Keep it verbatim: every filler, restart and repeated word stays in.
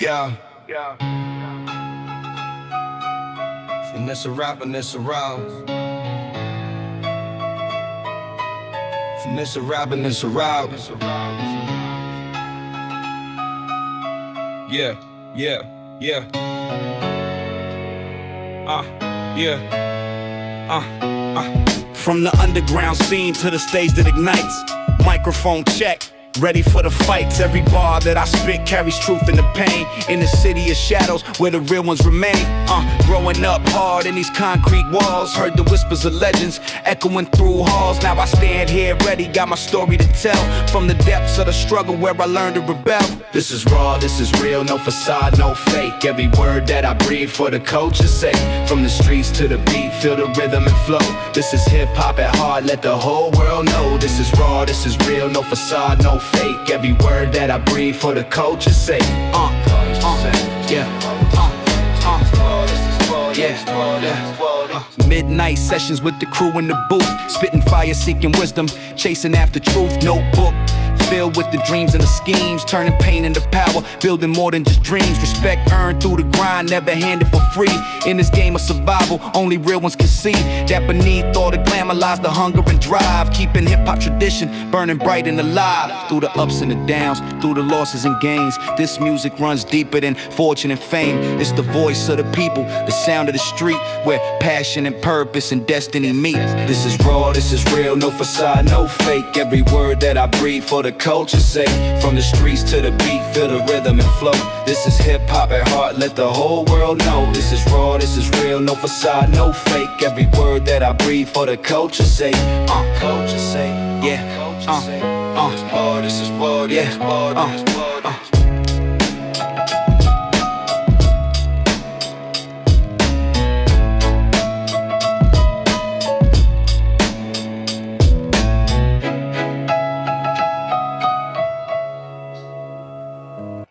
Yeah, yeah. And it's a rap and it's a round. And it's a rap and it's a round. Yeah, yeah, yeah. Uh, yeah. Uh, uh. From the underground scene to the stage that ignites. Microphone check, ready for the fights. Every bar that I spit carries truth in the pain. In the city of shadows where the real ones remain. Uh, growing up hard in these concrete walls, heard the whispers of legends echoing through halls. Now I stand here ready, got my story to tell. From the depths of the struggle where I learned to rebel. This is raw, this is real, no facade, no fake. Every word that I breathe for the culture's sake. From the streets to the beat, feel the rhythm and flow. This is hip-hop at heart, let the whole world know. This is raw, this is real, no facade, no fake. Every word that I breathe for the culture's sake. Uh, uh, yeah, uh, uh, yeah, yeah. Uh, midnight sessions with the crew in the booth, spitting fire, seeking wisdom, chasing after truth. Notebook filled with the dreams and the schemes, turning pain into power, building more than just dreams. Respect earned through the grind, never handed for free. In this game of survival, only real ones can see that beneath all the glamour lies the hunger and drive, keeping hip-hop tradition burning bright and alive. Through the ups and the downs, through the losses and gains, this music runs deeper than fortune and fame. It's the voice of the people, the sound of the street, where passion and purpose and destiny meet. This is raw, this is real, no facade, no fake. Every word that I breathe for the culture's sake. From the streets to the beat, feel the rhythm and flow. This is hip-hop at heart, let the whole world know. This is raw, this is real, no facade, no fake. Every word that I breathe for the culture's sake. Uh, culture's sake, yeah, uh, uh, this is raw, this is raw, yeah, uh,